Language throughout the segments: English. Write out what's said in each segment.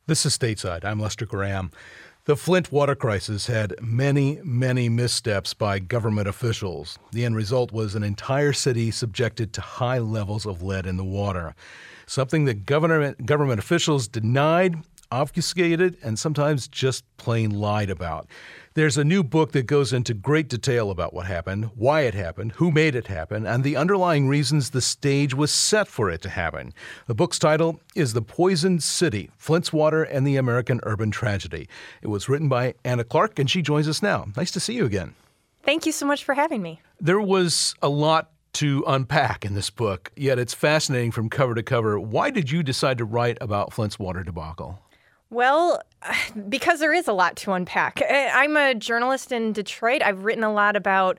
This is Stateside. I'm Lester Graham. The Flint water crisis had many, many missteps by government officials. The end result was an entire city subjected to high levels of lead in the water, something that government officials denied, obfuscated, and sometimes just plain lied about. There's a new book that goes into great detail about what happened, why it happened, who made it happen, and the underlying reasons the stage was set for it to happen. The book's title is The Poisoned City, Flint's Water and the American Urban Tragedy. It was written by Anna Clark, and she joins us now. Nice to see you again. Thank you so much for having me. There was a lot to unpack in this book, yet it's fascinating from cover to cover. Why did you decide to write about Flint's water debacle? Well, because there is a lot to unpack. I'm a journalist in Detroit. I've written a lot about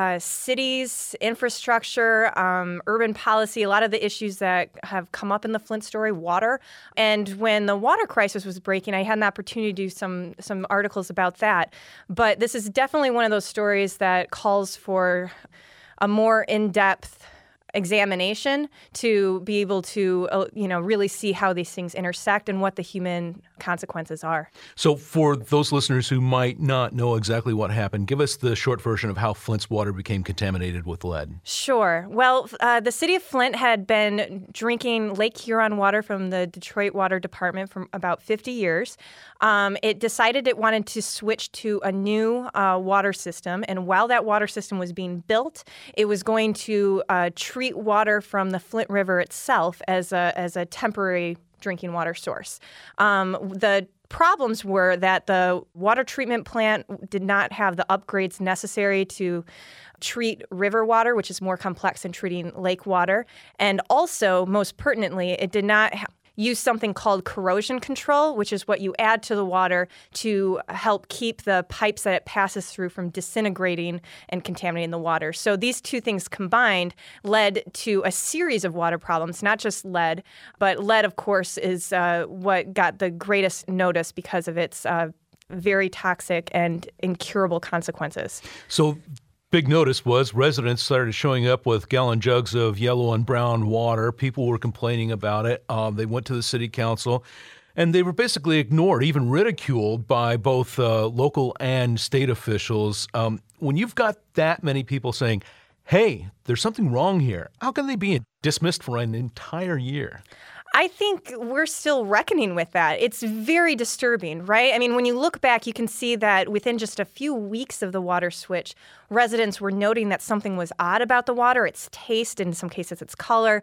cities, infrastructure, urban policy, a lot of the issues that have come up in the Flint story, water. And when the water crisis was breaking, I had an opportunity to do some articles about that. But this is definitely one of those stories that calls for a more in-depth examination to be able to, really see how these things intersect and what the human consequences are. So for those listeners who might not know exactly what happened, give us the short version of how Flint's water became contaminated with lead. Sure. Well, the city of Flint had been drinking Lake Huron water from the Detroit Water Department for about 50 years. It decided it wanted to switch to a new water system. And while that water system was being built, it was going to treat water from the Flint River itself as a temporary drinking water source. The problems were that the water treatment plant did not have the upgrades necessary to treat river water, which is more complex than treating lake water. And also, most pertinently, it did not use something called corrosion control, which is what you add to the water to help keep the pipes that it passes through from disintegrating and contaminating the water. So these two things combined led to a series of water problems, not just lead, but lead, of course, is what got the greatest notice because of its very toxic and incurable consequences. So big notice was residents started showing up with gallon jugs of yellow and brown water. People were complaining about it. They went to the city council, and they were basically ignored, even ridiculed by both local and state officials. When you've got that many people saying, hey, there's something wrong here, how can they be dismissed for an entire year? I think we're still reckoning with that. It's very disturbing, right? I mean, when you look back, you can see that within just a few weeks of the water switch, residents were noting that something was odd about the water, its taste, in some cases its color,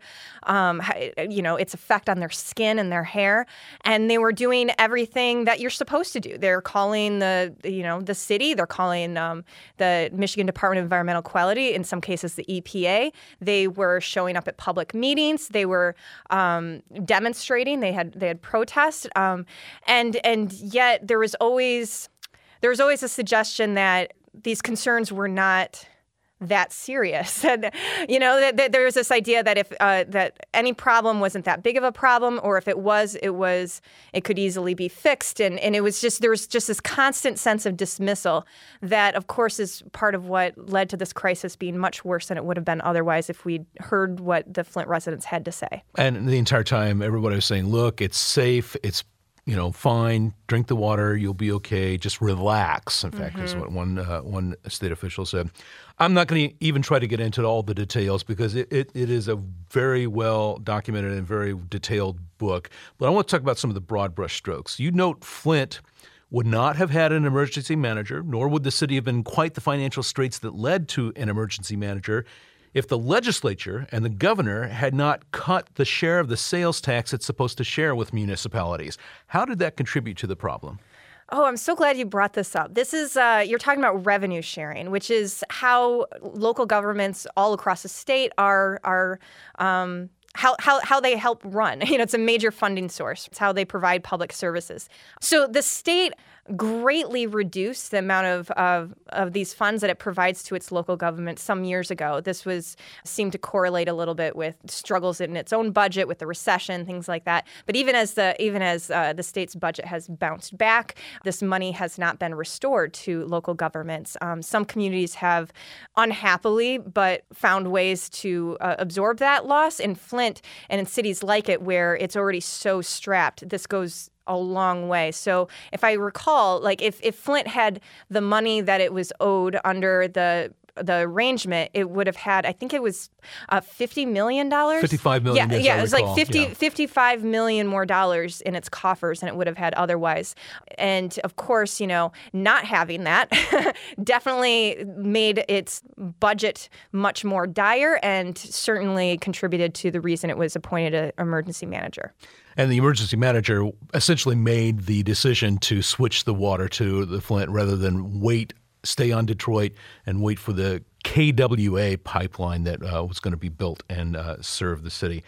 its effect on their skin and their hair. And they were doing everything that you're supposed to do. They're calling the city, they're calling the Michigan Department of Environmental Quality, in some cases the EPA. They were showing up at public meetings. They were demonstrating. They had protests, and yet there was always a suggestion that these concerns were not that serious. And, that there's this idea that if that any problem wasn't that big of a problem, or if it could easily be fixed. And there was just this constant sense of dismissal that, of course, is part of what led to this crisis being much worse than it would have been otherwise if we'd heard what the Flint residents had to say. And the entire time, everybody was saying, look, it's safe, it's fine, drink the water, you'll be okay, just relax, in fact, is what one state official said. I'm not going to even try to get into all the details because it is a very well documented and very detailed book. But I want to talk about some of the broad brush strokes. You note Flint would not have had an emergency manager, nor would the city have been in quite the financial straits that led to an emergency manager if the legislature and the governor had not cut the share of the sales tax it's supposed to share with municipalities. How did that contribute to the problem? Oh, I'm so glad you brought this up. This is, you're talking about revenue sharing, which is how local governments all across the state are how they help run. It's a major funding source. It's how they provide public services. So the state greatly reduced the amount of these funds that it provides to its local government some years ago. This seemed to correlate a little bit with struggles in its own budget, with the recession, things like that. But even as the state's budget has bounced back, this money has not been restored to local governments. Some communities have unhappily but found ways to absorb that loss. In Flint and in cities like it, where it's already so strapped, this goes a long way. So if I recall, like if Flint had the money that it was owed under the arrangement, it would have had, I think it was $50 million? $55 million, Yeah, it was recall. like $55 million more dollars in its coffers than it would have had otherwise. And of course, not having that definitely made its budget much more dire and certainly contributed to the reason it was appointed an emergency manager. And the emergency manager essentially made the decision to switch the water to the Flint rather than stay on Detroit and wait for the KWA pipeline that was going to be built and serve the city.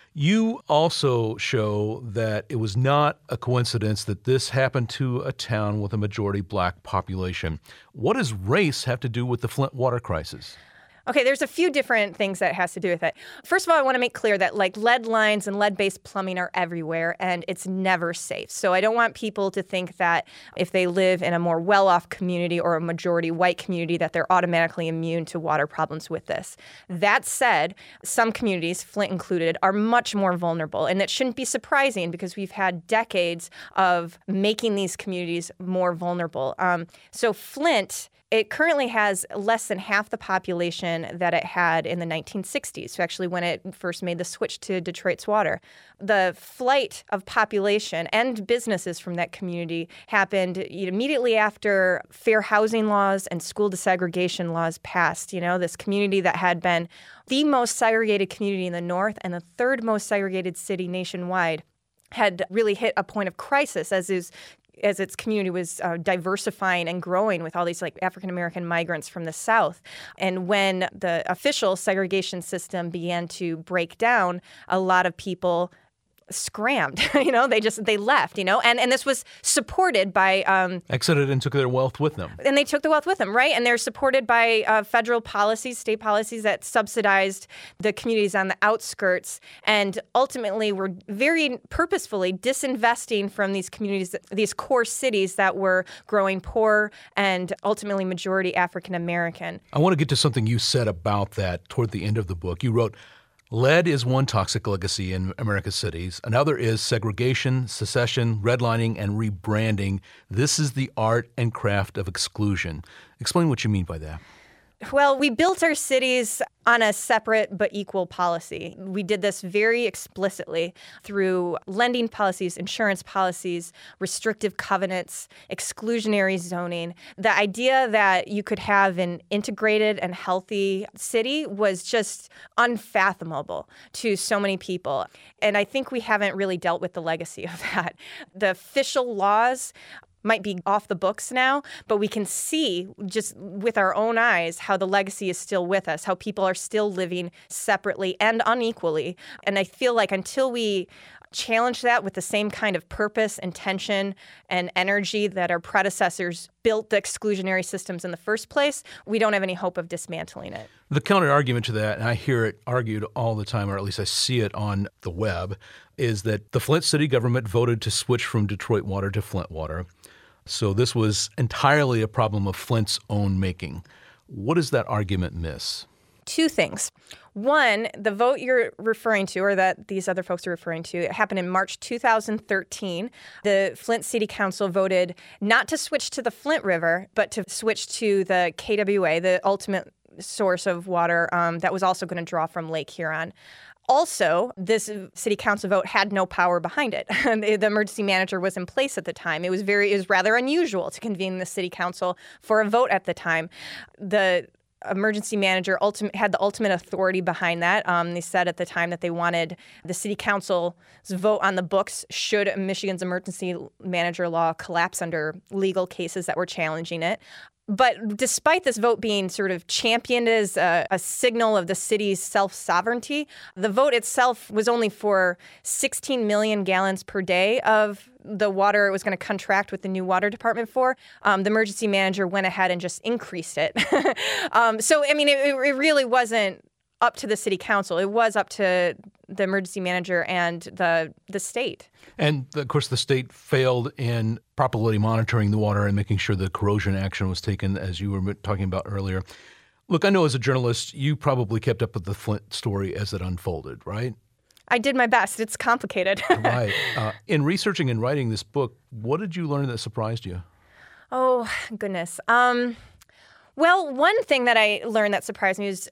You also show that it was not a coincidence that this happened to a town with a majority black population. What does race have to do with the Flint water crisis? Okay, there's a few different things that it has to do with it. First of all, I want to make clear that lead lines and lead-based plumbing are everywhere, and it's never safe. So I don't want people to think that if they live in a more well-off community or a majority white community that they're automatically immune to water problems with this. That said, some communities, Flint included, are much more vulnerable, and that shouldn't be surprising because we've had decades of making these communities more vulnerable. So Flint, it currently has less than half the population that it had in the 1960s, so actually when it first made the switch to Detroit's water. The flight of population and businesses from that community happened immediately after fair housing laws and school desegregation laws passed. This community that had been the most segregated community in the North and the third most segregated city nationwide had really hit a point of crisis as its community was diversifying and growing with all these African-American migrants from the South. And when the official segregation system began to break down, a lot of people scrammed, they left, and this was supported by exited and took their wealth with them. And they took the wealth with them, right? And they're supported by federal policies, state policies that subsidized the communities on the outskirts and ultimately were very purposefully disinvesting from these communities, these core cities that were growing poor and ultimately majority African American. I want to get to something you said about that toward the end of the book. You wrote, "Lead is one toxic legacy in America's cities. Another is segregation, secession, redlining, and rebranding. This is the art and craft of exclusion." Explain what you mean by that. Well, we built our cities on a separate but equal policy. We did this very explicitly through lending policies, insurance policies, restrictive covenants, exclusionary zoning. The idea that you could have an integrated and healthy city was just unfathomable to so many people. And I think we haven't really dealt with the legacy of that. The official laws might be off the books now, but we can see just with our own eyes how the legacy is still with us, how people are still living separately and unequally. And I feel like until we challenge that with the same kind of purpose, intention, and energy that our predecessors built the exclusionary systems in the first place, we don't have any hope of dismantling it. The counter argument to that, and I hear it argued all the time, or at least I see it on the web, is that the Flint city government voted to switch from Detroit water to Flint water. So this was entirely a problem of Flint's own making. What does that argument miss? Two things. One, the vote you're referring to, or that these other folks are referring to, it happened in March 2013. The Flint City Council voted not to switch to the Flint River, but to switch to the KWA, the ultimate source of water that was also going to draw from Lake Huron. Also, this city council vote had no power behind it. The emergency manager was in place at the time. It was rather unusual to convene the city council for a vote at the time. The emergency manager had the ultimate authority behind that. They said at the time that they wanted the city council's vote on the books should Michigan's emergency manager law collapse under legal cases that were challenging it. But despite this vote being sort of championed as a signal of the city's self-sovereignty, the vote itself was only for 16 million gallons per day of the water it was going to contract with the new water department for. The emergency manager went ahead and just increased it. So, I mean, it really wasn't up to the city council. It was up to the emergency manager and the state. And, of course, the state failed in properly monitoring the water and making sure the corrosion action was taken, as you were talking about earlier. Look, I know as a journalist, you probably kept up with the Flint story as it unfolded, right? I did my best. It's complicated. Right. In researching and writing this book, what did you learn that surprised you? Oh, goodness. Well, one thing that I learned that surprised me is,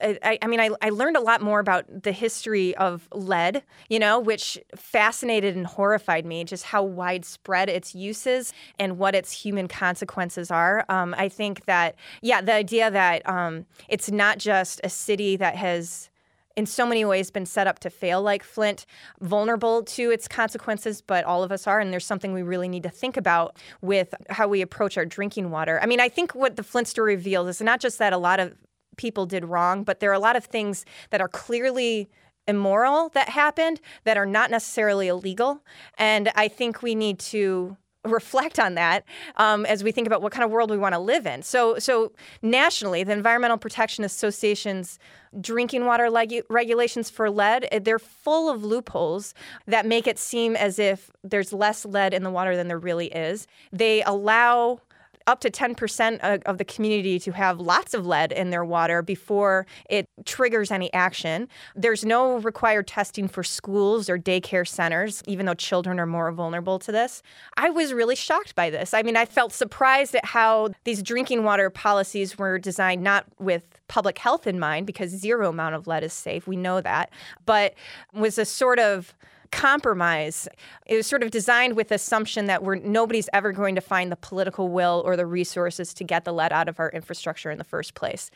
I learned a lot more about the history of lead, which fascinated and horrified me, just how widespread its use is and what its human consequences are. I think that, the idea that it's not just a city that has in so many ways been set up to fail like Flint, vulnerable to its consequences, but all of us are, and there's something we really need to think about with how we approach our drinking water. I mean, I think what the Flint story reveals is not just that a lot of people did wrong, but there are a lot of things that are clearly immoral that happened that are not necessarily illegal, and I think we need to reflect on that as we think about what kind of world we want to live in. So nationally, the Environmental Protection Association's drinking water regulations for lead, they're full of loopholes that make it seem as if there's less lead in the water than there really is. They allow up to 10% of the community to have lots of lead in their water before it triggers any action. There's no required testing for schools or daycare centers, even though children are more vulnerable to this. I was really shocked by this. I mean, I felt surprised at how these drinking water policies were designed not with public health in mind, because zero amount of lead is safe. We know that. But was a sort of compromise. It was sort of designed with the assumption that nobody's ever going to find the political will or the resources to get the lead out of our infrastructure in the first place.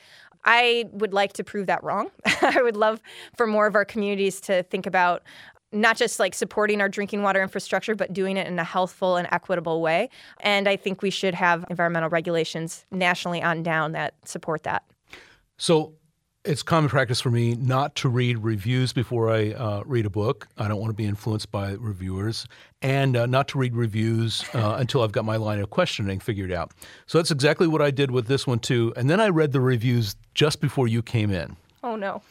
I would like to prove that wrong. I would love for more of our communities to think about not just like supporting our drinking water infrastructure, but doing it in a healthful and equitable way. And I think we should have environmental regulations nationally on down that support that. So it's common practice for me not to read reviews before I read a book. I don't want to be influenced by reviewers, and not to read reviews until I've got my line of questioning figured out. So that's exactly what I did with this one, too. And then I read the reviews just before you came in. Oh, no.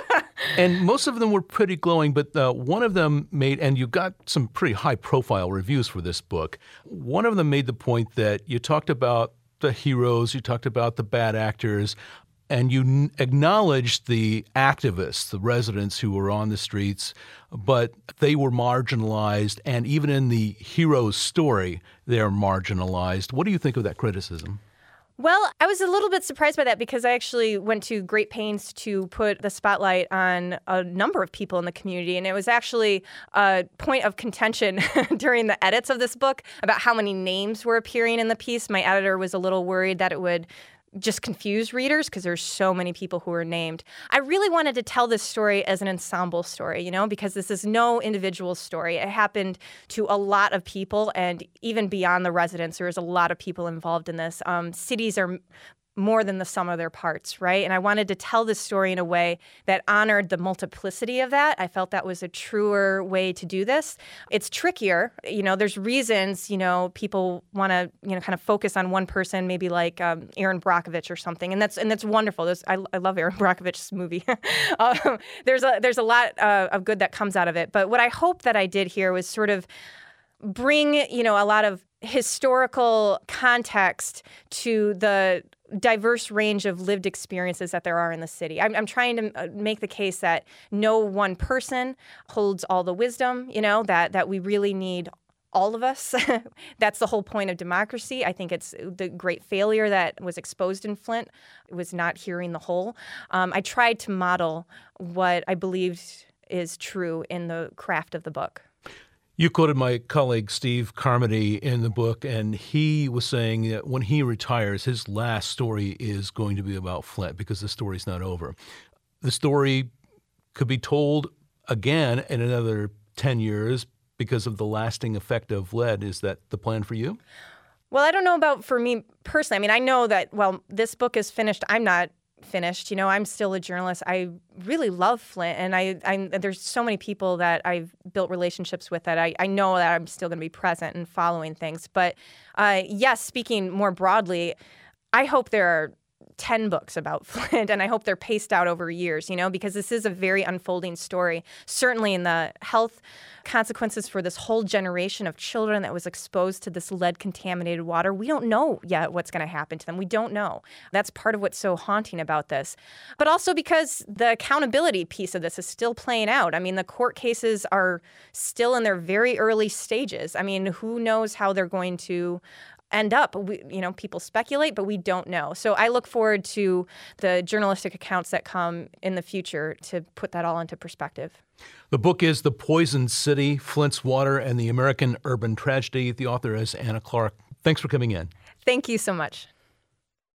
And most of them were pretty glowing, but one of them made, and you got some pretty high-profile reviews for this book. One of them made the point that you talked about the heroes, you talked about the bad actors, and you acknowledged the activists, the residents who were on the streets, but they were marginalized. And even in the hero's story, they're marginalized. What do you think of that criticism? Well, I was a little bit surprised by that because I actually went to great pains to put the spotlight on a number of people in the community. And it was actually a point of contention during the edits of this book about how many names were appearing in the piece. My editor was a little worried that it would just confuse readers because there's so many people who are named. I really wanted to tell this story as an ensemble story, because this is no individual story. It happened to a lot of people, and even beyond the residents, there's a lot of people involved in this. Cities are more than the sum of their parts, right? And I wanted to tell this story in a way that honored the multiplicity of that. I felt that was a truer way to do this. It's trickier. There's reasons, people want to, kind of focus on one person, maybe like Erin Brockovich or something. And that's wonderful. I love Erin Brockovich's movie. There's a lot of good that comes out of it. But what I hope that I did here was sort of bring, a lot of historical context to the diverse range of lived experiences that there are in the city. I'm trying to make the case that no one person holds all the wisdom, that we really need all of us. That's the whole point of democracy. I think it's the great failure that was exposed in Flint. It was not hearing the whole. I tried to model what I believed is true in the craft of the book. You quoted my colleague Steve Carmody in the book, and he was saying that when he retires, his last story is going to be about Flint because the story's not over. The story could be told again in another 10 years because of the lasting effect of lead. Is that the plan for you? Well, I don't know about for me personally. I mean, I know that, this book is finished. I'm not finished. I'm still a journalist. I really love Flint, and there's so many people that I've built relationships with that I know that I'm still going to be present and following things. But yes, speaking more broadly, I hope there are 10 books about Flint, and I hope they're paced out over years, because this is a very unfolding story, certainly in the health consequences for this whole generation of children that was exposed to this lead-contaminated water. We don't know yet what's going to happen to them. We don't know. That's part of what's so haunting about this. But also because the accountability piece of this is still playing out. I mean, the court cases are still in their very early stages. I mean, who knows how they're going to end up. People speculate, but we don't know. So I look forward to the journalistic accounts that come in the future to put that all into perspective. The book is The Poisoned City, Flint's Water and the American Urban Tragedy. The author is Anna Clark. Thanks for coming in. Thank you so much.